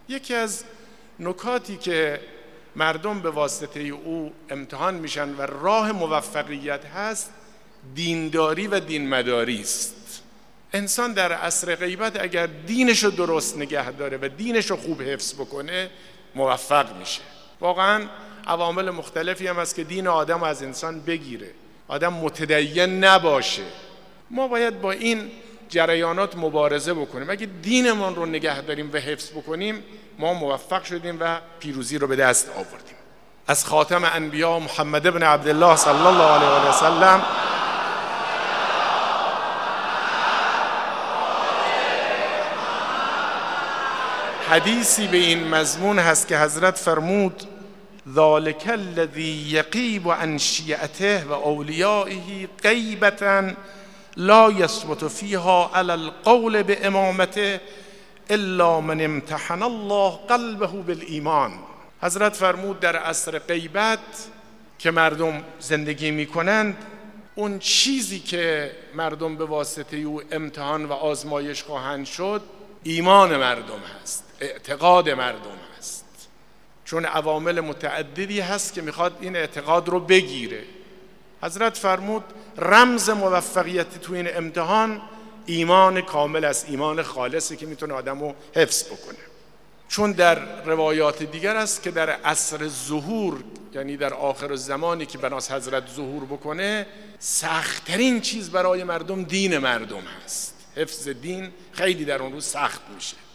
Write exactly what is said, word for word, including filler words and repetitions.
یکی از نکاتی که مردم به واسطه او امتحان میشن و راه موفقیت هست، دینداری و دین مداری است. انسان در عصر غیبت اگر دینشو درست نگه داره و دینشو خوب حفظ بکنه موفق میشه. واقعا عوامل مختلفی هم هست که دین آدم از انسان بگیره، آدم متدین نباشه. ما باید با این جریانات مبارزه بکنیم. اگه دینمون رو نگه داریم و حفظ بکنیم ما موفق شدیم و پیروزی رو به دست آوردیم. از خاتم انبیا محمد ابن عبدالله صلی الله علیه و سلم حدیثی به این مضمون هست که حضرت فرمود ذالک الذی یغیب عن شیعته و اولیائه غیبة لا یثبت فیها علی القول بامامته الا من امتحن الله قلبه بالایمان. حضرت فرمود در عصر غیبت که مردم زندگی میکنند، اون چیزی که مردم به واسطه او امتحان و آزمایش خواهند شد ایمان مردم هست، اعتقاد مردم هست. چون عوامل متعددی هست که میخواد این اعتقاد رو بگیره. حضرت فرمود رمز موفقیت تو این امتحان ایمان کامل است، ایمان خالصی که میتونه آدم رو حفظ بکنه. چون در روایات دیگر است که در عصر ظهور، یعنی در آخر زمانی که بناس حضرت ظهور بکنه، سخت‌ترین چیز برای مردم دین مردم هست. حفظ دین خیلی در اون روز سخت میشه.